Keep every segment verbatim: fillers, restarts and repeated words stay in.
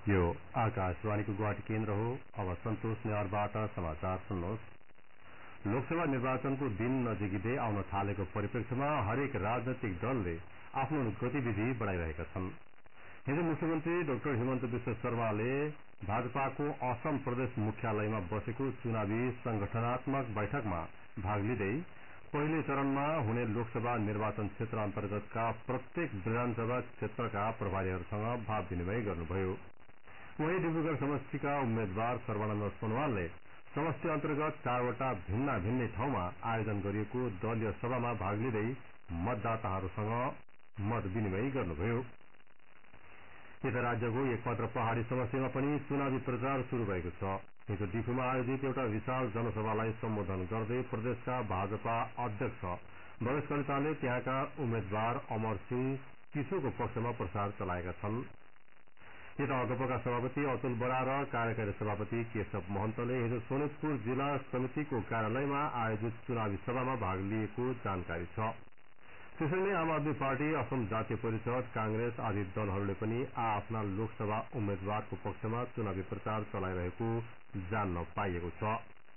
यो आकाशवाणीको गुवाहाटी केन्द्र हो। अब सन्तोष नेवारबाट समाचार सुन्नुहोस्। लोकसभा निर्वाचनको दिन नजिकै आउन थालेको परिप्रेक्ष्यमा हरेक राजनैतिक दलले आफ्नो गतिविधि बढ़ाइरहेका छन्। हिजो मुख्यमन्त्री डाक्टर हिमन्त विश्व शर्माले भाजपाको असम प्रदेश मुख्यालयमा बसेको चुनावी संगठनात्मक बैठकमा भाग लिँदै पहिलो चरणमा हुने लोकसभा निर्वाचन क्षेत्र अन्तर्गतका प्रत्येक विधानसभा क्षेत्रका प्रभारीहरूसँग भाव विनिमय गर्नुभयो। वहीं डिब्रुगढ़ समष्टिका उम्मेद्वार सर्वानन्द सोनवालले समष्टि अन्तर्गत चारवटा भिन्ना भिन्नै ठाउँमा आयोजन गरिएको दलीय सभामा भाग लिँदै मतदाताहरूसँग मत विनिमय गर्नुभयो। यता राज्यको एकमात्र पहाड़ी समष्टिमा पनि चुनावी प्रचार शुरू भएको छ। हिजो डिफूमा आयोजित एउटा विशाल जनसभालाई सम्बोधन गर्दै प्रदेशका भाजपा अध्यक्ष भवेश कलिताले त्यहाँका उम्मेद्वार अमर सिंह किशोरको पक्षमा प्रचार चलाएका छन्। यता अगपका सभापति अतुल बरा र कार्यकारी सभापति केशव महन्तले हिजो सोनितपुर जिल्ला समितिको कार्यालयमा आयोजित चुनावी सभामा भाग लिएको जानकारी छ। त्यसैले आम आदमी पार्टी, असम जातीय परिषद, कांग्रेस आदि दलहरूले पनि आफ्ना लोकसभा उम्मेद्वारको पक्षमा चुनावी प्रचार चलाइरहेको जान्न पाइएको छ।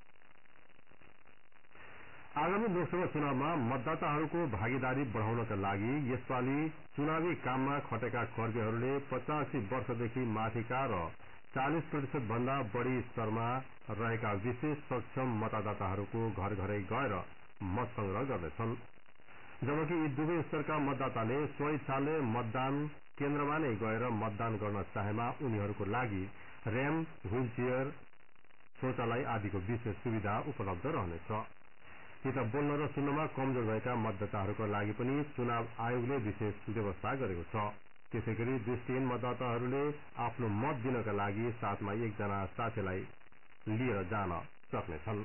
आगामी लोकसभा चुनावमा मतदाताहरूको भागीदारी बढ़ाउनका लागि यसपालि चुनावी काममा खटेका कर्मीहरूले पचासी वर्षदेखि माथिका र चालीस प्रतिशत भन्दा बढ़ी स्तरमा रहेका विशेष सक्षम मतदाताहरूको घर घरै गएर मत संग्रह गर्नेछन्। जबकि यी दुवै स्तरका मतदाताले स्वइच्छाले मतदान केन्द्रमा नै गएर मतदान गर्न चाहेमा उनीहरूको लागि र्याम्प, व्हील चेयर, शौचालय आदिको विशेष सुविधा उपलब्ध रहनेछ। यता बोल्न र सुन्नमा कमजोर भएका मतदाताहरूका लागि पनि चुनाव आयोगले विशेष व्यवस्था गरेको छ। त्यसैगरी दृष्टिहीन मतदाताहरूले आफ्नो मत दिनका लागि साथमा एकजना साथीलाई लिएर जान सक्नेछन्।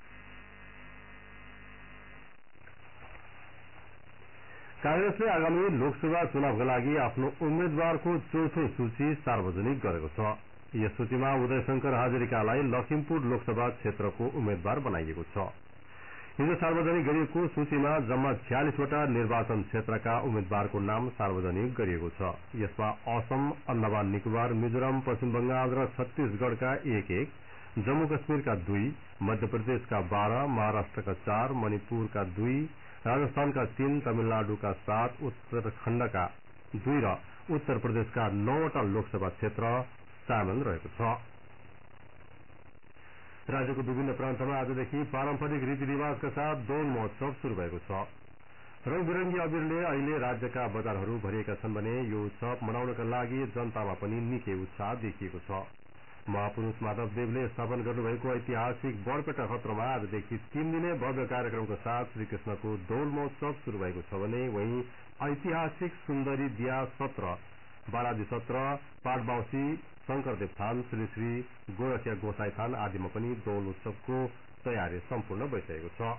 कांग्रेसले आगामी लोकसभा चुनावका लागि आफ्नो उम्मेद्वारको चौथो सूची सार्वजनिक गरेको छ। यस सूचीमा उदयशंकर हाजरिकालाई लखिमपुर लोकसभा क्षेत्रको उम्मेद्वार बनाइएको छ। हिजो सार्वजनिक गरिएको सूचीमा जम्मा छयालीसवटा निर्वाचन क्षेत्रका उम्मेद्वारको नाम सार्वजनिक गरिएको छ। यसमा असम, अन्डमान निकोबार, मिजोरम, पश्चिम बंगाल र छत्तीसगढ़का एक एक, जम्मू कश्मीरका दुई, मध्य प्रदेशका बाह्र, महाराष्ट्रका चार, मणिपुरका दुई, राजस्थानका तीन, तमिलनाडुका सात, उत्तराखण्डका दुई र उत्तर प्रदेशका नौवटा लोकसभा क्षेत्र सामेल रहेको छ। राज्यको विभिन्न प्रान्तमा आजदेखि पारम्परिक रीतिरिवाजका साथ दौल महोत्सव शुरू भएको छ। रंग बिरंगी अबीरले अहिले राज्यका बजारहरू भरिएका छन् भने यो उत्सव मनाउनका लागि जनतामा पनि निकै उत्साह देखिएको छ। महापुरूष माधव देवले स्थापन गर्नुभएको ऐतिहासिक बरपेटा खत्रमा आजदेखि तीन दिने भव्य कार्यक्रमका साथ श्रीकृष्णको दौल महोत्सव शुरू भएको छ भने वहीं ऐतिहासिक सुन्दरी दिया सत्र, बालाजी सत्र, पाटबाउसी, शंकरदेव थान, श्री श्री गोरखिया गोसाई थान आदिमा पनि दौल उत्सवको तयारी सम्पूर्ण भइसकेको छ।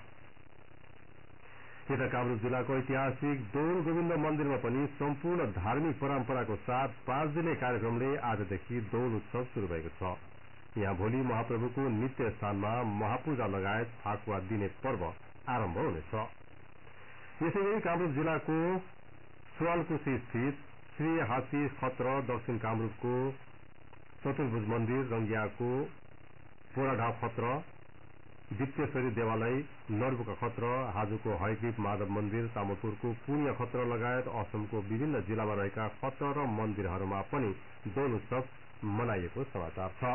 यता कामरूप जिल्लाको ऐतिहासिक दौल गोविन्द मन्दिरमा पनि सम्पूर्ण धार्मिक परम्पराको साथ पाँच दिने कार्यक्रमले आजदेखि दौल उत्सव शुरू भएको छ। यहाँ भोलि महाप्रभुको नित्य स्थानमा महापूजा लगायत फाकुवा दिने पर्व आरम्भ हुनेछ। यसैगरी कामरूप जिल्लाको सुवालकुशी स्थित श्री हाथी खत्र, दक्षिण कामरूपको चतुर्भुज मन्दिर, रंगियाको पोराढाप खत्र, दिप्तेश्वरी देवालय, नर्बुका खत्र, हाजुको हयग्रीव माधव मन्दिर, तामुलपुरको पुनिया खत्र लगायत असमको विभिन्न जिल्लामा रहेका खत्र र मन्दिरहरूमा पनि दौल उत्सव मनाइएको समाचार छ।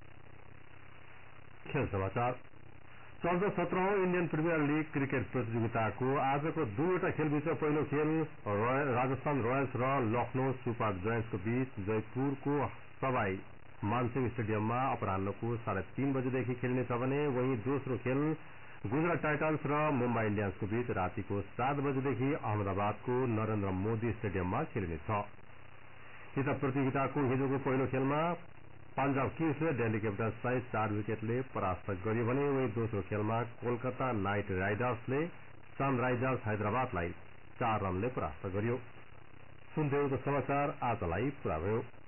खेल समाचार। चौध सत्रहौं इण्डियन प्रिमियर लीग क्रिकेट प्रतियोगिताको आजको दुईवटा खेलबीच पहिलो खेल राजस्थान रोयल्स र लखनऊ सुपर जायन्ट्सको बीच जयपुरको सवाई मानसिंह स्टेडियममा अपराह्नको साढे तीन बजेदेखि खेलिनेछ भने वहीं दोस्रो खेल गुजरात टाइटन्स र मुम्बई इण्डियन्सको बीच रातिको सात बजेदेखि अहमदाबादको नरेन्द्र मोदी स्टेडियममा खेलिनेछ। यता प्रतियोगिताको हिजोको पहिलो खेलमा पंजाब किङ्सले दिल्ली क्यापिटल्सलाई चार विकेटले परास्त गर्यो भने वहीं दोस्रो खेलमा कोलकाता नाइट राइडर्सले सनराइजर्स हैदराबादलाई चार रनले परास्त गर्यो। सुन्दै समाचार आजलाई पुरा भयो।